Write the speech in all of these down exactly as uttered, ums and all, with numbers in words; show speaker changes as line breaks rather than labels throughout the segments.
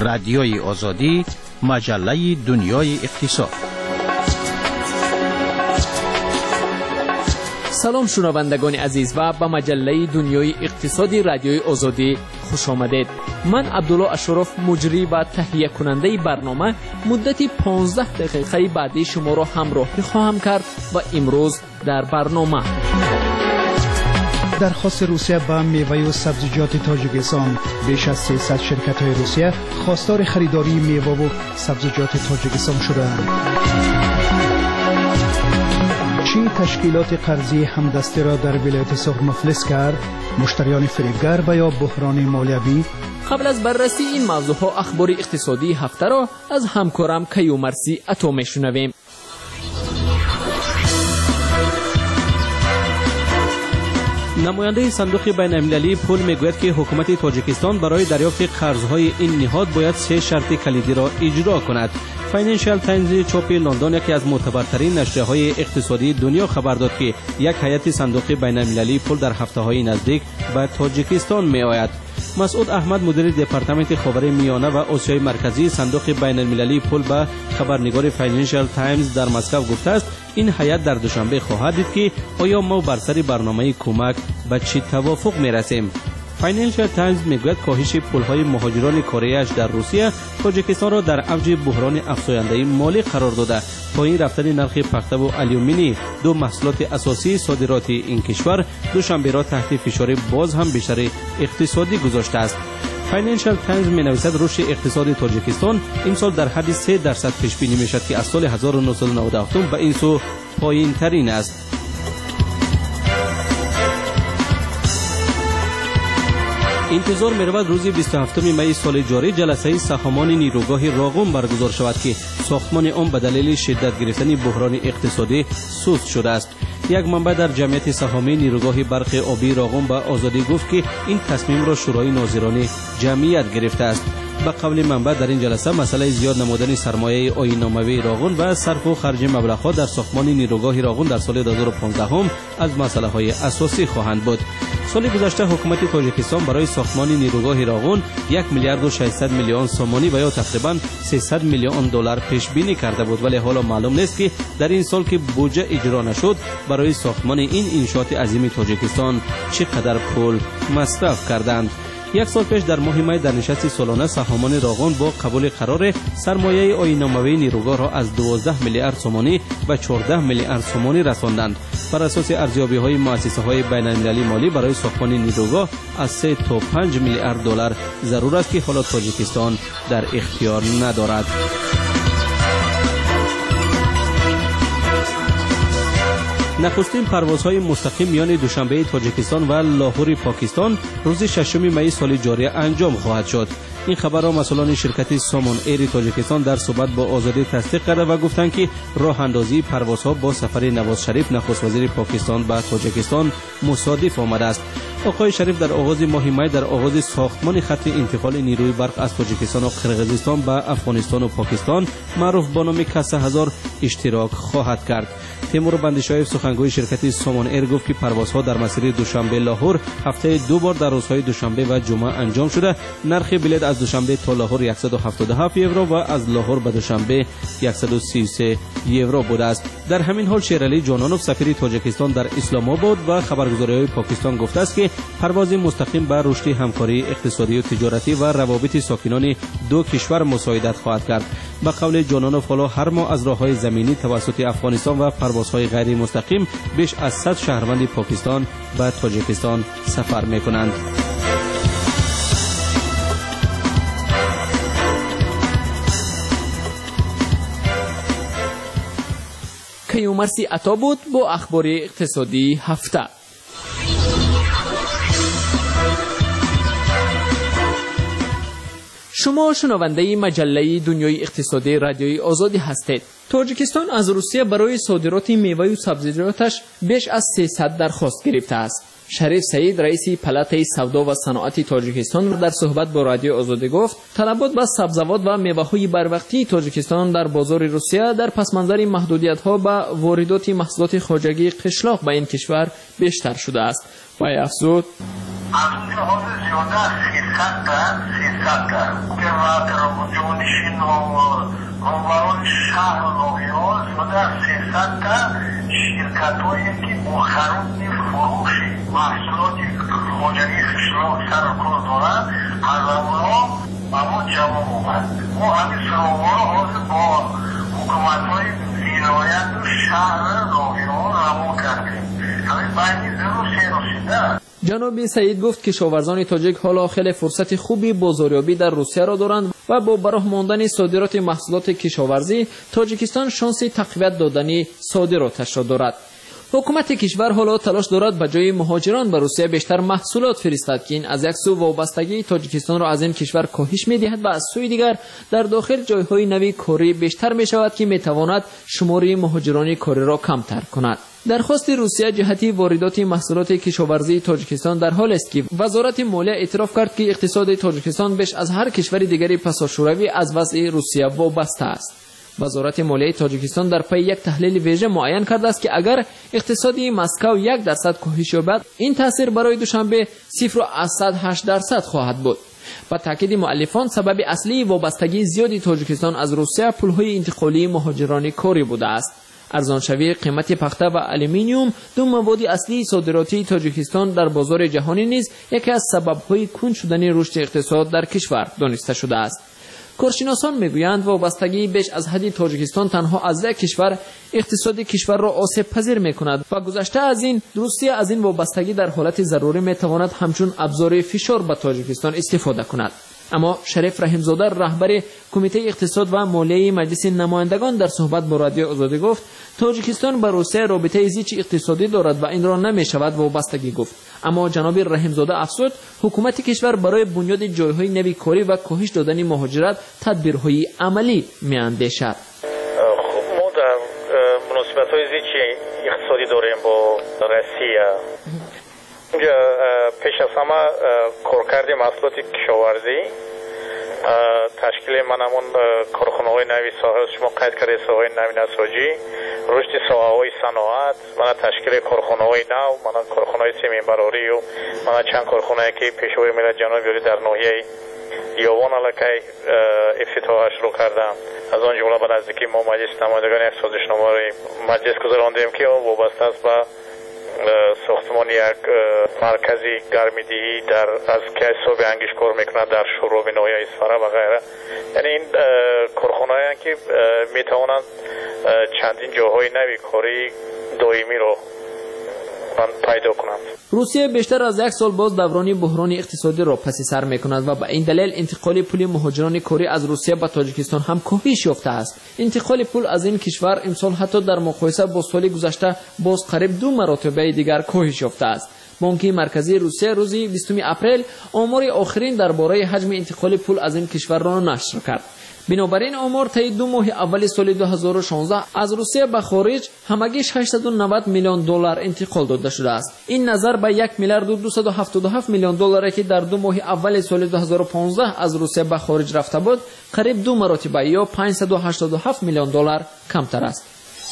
رادیوی آزادی، مجله دنیای اقتصاد.
سلام شنوندگان عزیز و به مجله دنیای اقتصادی رادیوی آزادی خوش آمدید. من عبدالله اشرف مجری و تهیه کننده برنامه مدتی پانزده دقیقه بعدی شما را همراهی خواهم کرد و امروز در برنامه
درخواست روسیه به میوه و سبزیجات تاجیکستان. بیش از سیصد شرکت های روسیه خواستار خریداری میوه و سبزیجات تاجیکستان شدند. چین تشکیلات قرضی همدستی را در ولایت سرخ مفلس کرد. مشتریان فریبگر و یا بحران مالیوی.
قبل از بررسی این موضوع ها اخبار اقتصادی هفته را از همکارم کیومرثی عطا میشنویم.
نماینده صندوق بین المللی پول میگوید که حکومت تاجیکستان برای دریافت قرضهای این نهاد باید سه شرط کلیدی را اجرا کند. فاینانشال تایمز چاپ لندن یکی از معتبرترین نشریه‌های اقتصادی دنیا خبر داد که یک هیئت صندوق بین المللی پول در هفته‌های نزدیک به تاجیکستان می‌آید. مسعود احمد مدیر دپارتمنت خاور میانه و آسیای مرکزی صندوق بین المللی پول به خبرنگار فاینانشال تایمز در مسکو گفته است این هیئت در دوشنبه خواهد دید که آیا ما بر سر برنامه کمک به چه توافق می‌رسیم. فاینانشال تایمز میگوید کاهش پول‌های مهاجران کره در روسیه تاجیکستان را در اوج بحران افزاینده مالی قرار داده. پایین رفتن نرخ پخته و آلومینی دو محصولات اساسی صادرات این کشور دوشنبه را تحت فشار باز هم بیشتر اقتصادی گذاشته است. فاینانشال تایمز می‌نویسد رشد اقتصاد تاجیکستان این سال در حد سه درصد پیش بینی می‌شود که از سال هزار و نهصد و نود و هفت به این سو پایین‌ترین است. انتظار می‌رود روز بیست و هفتم می سال جاری جلسه سهامان نیروگاه راغون برگزار شود که ساختمان آن به دلیل شدت گرفتن بحران اقتصادی سست شده است. یک منبع در جمعیت سهامی نیروگاه برق آبی راغون به آزادی گفت که این تصمیم را شورای ناظران جمعیت گرفته است. به قول منبع در این جلسه مسئله زیاد نمودن سرمایه آیین‌ناموی راغون و صرف و خرج مبلغ‌ها در ساختمان نیروگاه راغون در سال دو هزار و پانزده از مسائل اساسی خواهند بود. سال گذشته حکومت تاجیکستان برای ساختمان نیروگاه راغون یک میلیارد و ششصد میلیون سومانی و یا تقریباً سیصد میلیون دلار پیش بینی کرده بود، ولی حالا معلوم نیست که در این سال که بودجه اجرا نشد برای ساختمان این انشاءات عظیم تاجیکستان چقدر پول مصرف کردند. یک سال پیش در ماه می در نشست سالانه سهامان راغون با قبول قرار سرمایه آیین‌ناموی نیروگاه را از دوازده میلیارد سومانی و چهارده میلیارد سومانی رساندند. بر اساس ارزیابی‌های مؤسسه‌های بین‌المللی مالی برای ساختمان نیروگاه از سه تا پنج میلیارد دلار ضرور است که حالا تاجیکستان در اختیار ندارد. نخستین پروازهای مستقیم میان دوشنبه تاجیکستان و لاهور پاکستان روز ششم می سال جاری انجام خواهد شد. این خبر را مسئولان شرکت سامون ایر تاجیکستان در صحبت با آزادی تصدیق کرده و گفتند که راه اندازی پروازها با سفر نواز شریف نخست وزیر پاکستان به تاجیکستان مصادف آمده است. آقای شریف در آغاز ماه می در آغاز ساختمان خط انتقال نیروی برق از تاجیکستان و قرقیزستان به افغانستان و پاکستان معروف با نام کسه هزار اشتراک خواهد کرد. تیمور بندیشاهیف سخنگوی شرکت سامون ایر گفت که پروازها در مسیر دوشنبه لاهور هفته دو بار در روزهای دوشنبه و جمعه انجام شده. نرخ بلیط از دوشنبه تا لاهور صد و هفتاد و هفت یورو و از لاهور به دوشنبه صد و سی و سه یورو بوده است. در همین حال شیرعلی جانانوف سفیر تاجیکستان در اسلام آباد و خبرگزاری‌های پاکستان گفته است که پرواز مستقیم به رشد همکاری اقتصادی و تجارتی و روابط ساکنان دو کشور مساعدت خواهد کرد. به قول جانانوف حالا هر ماه از راه‌های زمینی توسط افغانستان و پروازهای غیر مستقیم بیش از صد شهروند پاکستان به تاجیکستان سفر می‌کنند.
کیومرثی عطا بود با اخبار اقتصادی هفته. شما شنونده مجله دنیای اقتصادی رادیوی آزادی هستید. تاجیکستان از روسیه برای صادرات میوه و سبزیجاتش بیش از سیصد درخواست گرفته است. شریف سعید رئیس پلات سودا و صنعت تاجیکستان در صحبت با رادیو آزادی گفت طلبات به سبزیجات و میوه‌های بروقتی تاجیکستان در بازار روسیه در پس منظر محدودیت‌ها به واردات محصولات خارجی قشلاق به این کشور بیشتر شده است. و افزود
از لحاظ زیاده سیصد تا سیصد تا که وقت رو جونشین و روبرون شهر نویوز و در سیصد تا شرکت هایی که مخرون فروشی محصولاتی مجری خشلو سر کل دارن از اونا اما جواب اومد ما همین سروبار حاضر با حکومت های ولایت و شهر نویوز همون کردیم همین بینی زر و سه رسیده.
جناب سعید گفت کشاورزان تاجیک حالا خیلی فرصت خوبی بازاریابی در روسیه را دارند و با براه ماندن صادرات محصولات کشاورزی تاجیکستان شانس تقویت دادن صادراتش را دارد. حکومت کشور حالا تلاش دارد به جای مهاجران به روسیه بیشتر محصولات فرستد که این از یک سو وابستگی تاجیکستان را از این کشور کاهش می‌دهد و از سوی دیگر در داخل جایهای نوی کاری بیشتر می‌شود که می‌تواند شمار مهاجران کاری را کمتر کند. درخواست روسیه جهتی واردات محصولات کشاورزی تاجیکستان در حال است که وزارت مالیه اعتراف کرد که اقتصاد تاجیکستان بیش از هر کشور دیگری پساشوروی از وضع روسیه وابسته است. وزارت مالیه تاجیکستان در پی یک تحلیل ویژه معین کرده است که اگر اقتصادی مسکو یک درصد کاهش یابد این تاثیر برای دوشنبه صفر و هشت درصد خواهد بود. با تاکید مؤلفان سبب اصلی وابستگی زیادی تاجیکستان از روسیه پولهای انتقالی مهاجران کاری بوده است. ارزانشوی قیمت پخته و آلومینیوم دو مواد اصلی صادراتی تاجیکستان در بازار جهانی نیز یکی از سبب‌های کند شدن رشد اقتصاد در کشور دانسته شده است. کارشناسان میگویند وابستگی بیش از حد تاجیکستان تنها از یک کشور اقتصاد کشور را آسیب پذیر میکند و گذشته از این روسیه از این وابستگی در حالت ضروری میتواند همچون ابزار فشار به تاجیکستان استفاده کند. اما شریف رحیمزاده رهبر کمیته اقتصاد و مالیه مجلس نمایندگان در صحبت با رادیو آزادی گفت تاجیکستان با روسیه رابطه زیچ اقتصادی دارد و این را نمیشود وابستگی گفت. اما جناب رحیمزاده افزود حکومت کشور برای بنیاد جایهای نوی کاری و کاهش دادن مهاجرت تدبیرهای عملی میاندیشد.
ما در مناسبت‌های زیچ اقتصادی داریم با روسیه. پیش از همه کارکرد محصولات کشاورزی تشکیل منمون کارخانه‌های نوی ساحه شما قید کرده ساحه نوی نساجی رشد ساحه‌های صنعت من تشکیل کارخانه‌های نو من کارخانه‌های سیمین براری و من چند کارخانه‌ای که پیشوای ملت جناب یاری در ناحیه یوان علاقه افتتاحش رو کردم. از آن جمله به نزدیکی ما مجلس نمایندگان یک سازشنامه را مجلس گذراندیم که وابسته است به ساختمان یک مرکزی گرمیدهی در از که حساب انگیش کار میکنند در شروع ناحیه اصفهان و غیره. یعنی این کارخانه‌ای که میتوانند چندین جاهای نوی کاری دائمی رو پیدا کنند.
روسیه بیشتر از یک سال باز دوران بحران اقتصادی را پس سر میکند و به این دلیل انتقال پول مهاجران کاری از روسیه به تاجیکستان هم کاهش یافته است. انتقال پول از این کشور امسال حتی در مقایسه با سال گذشته باز قریب دو مرتبه دیگر کاهش یافته است. بانک مرکزی روسیه روز بیستم اپریل آمار آخرین درباره حجم انتقال پول از این کشور را نشر کرد. بنابراین آمار طی دو ماه اول سال دو هزار و شانزده از روسیه به خارج همگی هشتصد و نود میلیون دلار انتقال داده شده است. این نظر به یک میلیارد و دویست و هفتاد و هفت میلیون دلاری که در دو ماه اول سال دو هزار و پانزده از روسیه به خارج رفته بود قریب دو مرتبه یا پانصد و هشتاد و هفت میلیون دلار کمتر است.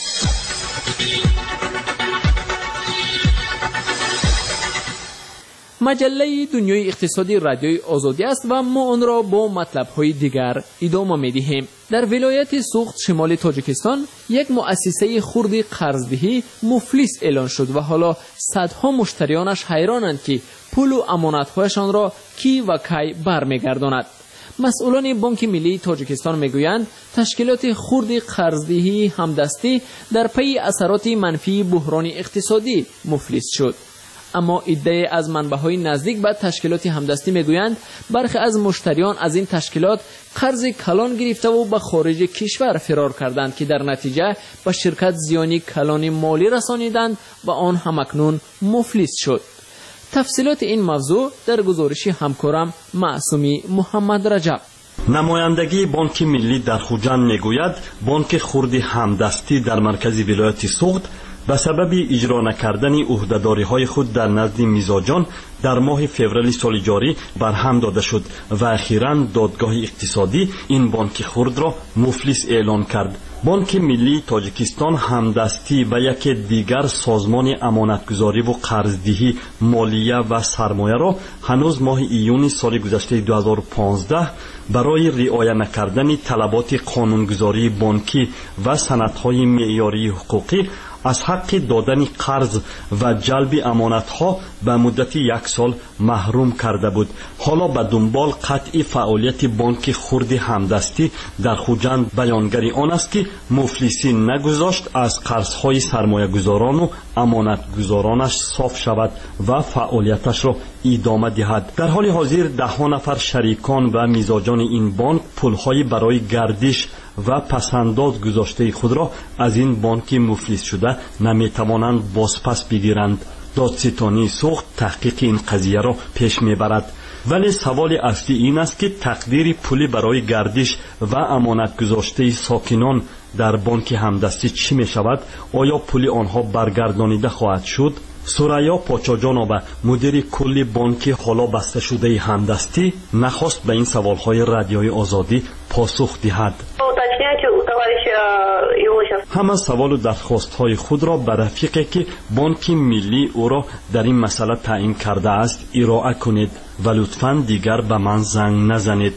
مجله دنیای اقتصادی رادیوی آزادی است و ما آن را با مطلب‌های دیگر ادامه می‌دهیم. در ولایت سوخت شمال تاجیکستان یک مؤسسه خردی قرضدهی مفلس اعلان شد و حالا صدها مشتریانش حیرانند که پول و امانت‌هایشان را کی و کی برمیگرداند. مسئولان بانک ملی تاجیکستان میگویند تشکیلات خردی قرضدهی همدستی در پی اثرات منفی بحران اقتصادی مفلس شد. اما ادعای از منبع‌های نزدیک به تشکیلات همدستی میگویند برخی از مشتریان از این تشکیلات قرض کلان گرفته و به خارج کشور فرار کردند که در نتیجه به شرکت زیانی کلان مالی رسانیدند و آن همکنون مفلس شد. تفصیلات این موضوع در گزارش همکارم معصومی محمد رجب.
نمایندگی بانک ملی در خوجند میگوید بانک خردی همدستی در مرکز ولایت سوخت به سبب اجرا نکردن عهده‌داری‌های خود در نزد میزاجان در ماه فوریه سال جاری برهم داده شد و اخیراً دادگاه اقتصادی این بانک خرد را مفلس اعلان کرد. بانک ملی تاجیکستان همدستی و یک دیگر سازمان امانتگذاری و قرضدهی مالیه و سرمایه را هنوز ماه ایون سال گذشته دو هزار و پانزده برای رعایت نکردن طلبات قانونگذاری بانکی و سندهای معیاری حقوقی از حق دادن قرض و جلب امانتها به مدت یک سال محروم کرده بود. حالا به دنبال قطع فعالیت بانک خرد همدستی در خوجند بیانگری آن است که مفلسی نگذاشت از قرضهای سرمایه گذاران و امانتگذارانش صاف شود و فعالیتش را ادامه دهد. در حال حاضر ده ها نفر شریکان و میزاجان این بانک پولهای برای گردش و پسنداز گذاشته خود را از این بانک مفلس شده نمیتوانند بازپس بگیرند. دادستانی سوخت تحقیق این قضیه را پیش میبرد. ولی سوال اصلی این است که تقدیر پولی برای گردش و امانت گذاشته ساکنان در بانک همدستی چی می شود؟ آیا پولی آنها برگردانیده خواهد شد؟ سوریا پاچاجانوبه مدیر کلی بانک حالا بسته شده همدستی نخواست به این سوالهای رادیوی آزادی پاسخ دهد. همه سوال و درخواست‌های خود را به رفیقی که بانک ملی او را در این مسئله تعیین کرده است ارائه کنید و لطفاً دیگر به من زنگ نزنید.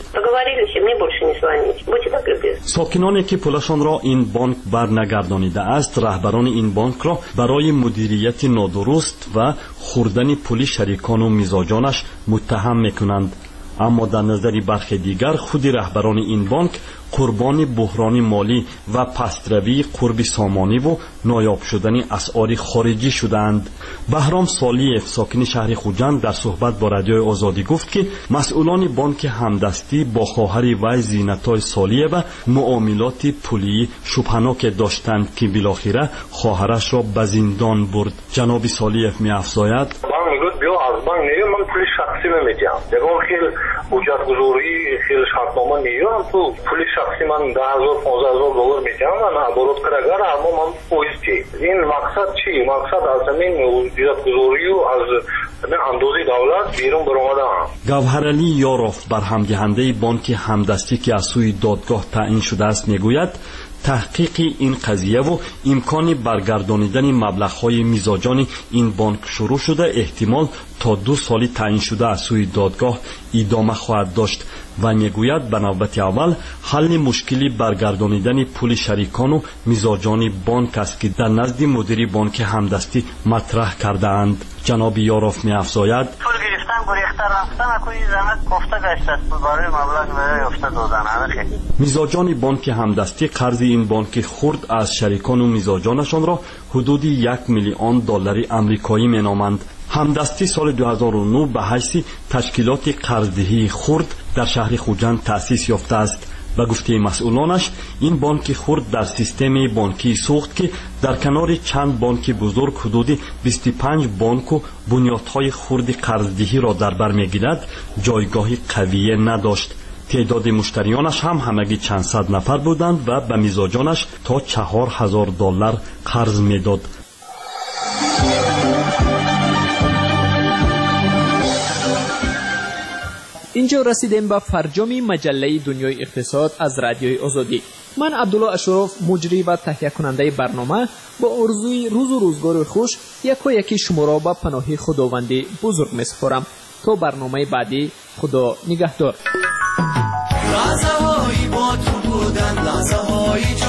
ساکنانی که پولشان را این بانک برنگردانیده است رهبران این بانک را برای مدیریت نادرست و خوردن پول شریکان و میزاجانش متهم میکنند. اما در نظر برخی دیگر خود رهبران این بانک قربان بحران مالی و پستروی قرب سامانی و نایاب شدن اسعار خارجی شدند. بهرام صالحیف ساکن شهر خوجند در صحبت با رادیوی آزادی گفت که مسئولان بانک همدستی با خواهر وی زینتای صالحیه و معاملات پولی شبهناک داشتند که بالاخره خواهرش را به زندان برد. جناب صالحیف می‌افزاید
بیا از بانک نیم من پول شخصی میدم دیگه خیلی حجت گذاری خیلی شرطنامه میگیرم تو پول شخصی من ده هزار پانزده هزار دلار میدم و نبرد کرگر اما من پویز چی این مقصد چی مقصد از همین حجت گذاری و از اندازه دولت بیرون برآمدن.
گوهرعلی یاروف برهم دهنده بانک همدستی که از سوی دادگاه تعیین شده است میگوید تحقیق این قضیه و امکان برگردانیدن مبلغ‌های میزاجان این بانک شروع شده احتمال تا دو سالی تعیین شده از سوی دادگاه ادامه خواهد داشت و میگوید به نوبت اول حل مشکلی برگردانیدن پول شریکان و میزاجان بانک است که در نزد مدیر بانک همدستی مطرح کرده اند. جناب یاروف می‌افزاید
پول گرفتن گریخته رفتن کوی زحمت گفته گشت است برای مبلغ برای افته دادن همه
میزاجان بانک همدستی قرض این بانک خرد از شریکان و میزاجانشان را حدود یک میلیون دلار آمریکایی مینامند. همدستی سال دو هزار و نه به حیث تشکیلات قرضدهی خرد در شهر خوجند تأسیس یافته است. به گفته مسئولانش این بانک خرد در سیستم بانکی سوخت که در کنار چند بانک بزرگ حدود بیست و پنج بانک و بنیادهای خرد قرضدهی را در بر میگیرد جایگاه قوی نداشت. تعداد مشتریانش هم همگی چند صد نفر بودند و به میزاجانش تا چهار هزار دلار قرض میداد.
اینجا رسیدیم به فرجام مجله دنیای اقتصاد از رادیوی آزادی. من عبدالله اشرف مجری و تهیه کننده برنامه با آرزوی روز و روزگار خوش یک و یکی شما را به پناه خداوندی بزرگ می‌سپارم. تا برنامه بعدی خدا نگهدار.
لحظه هایی با تو بودن لحظه هایی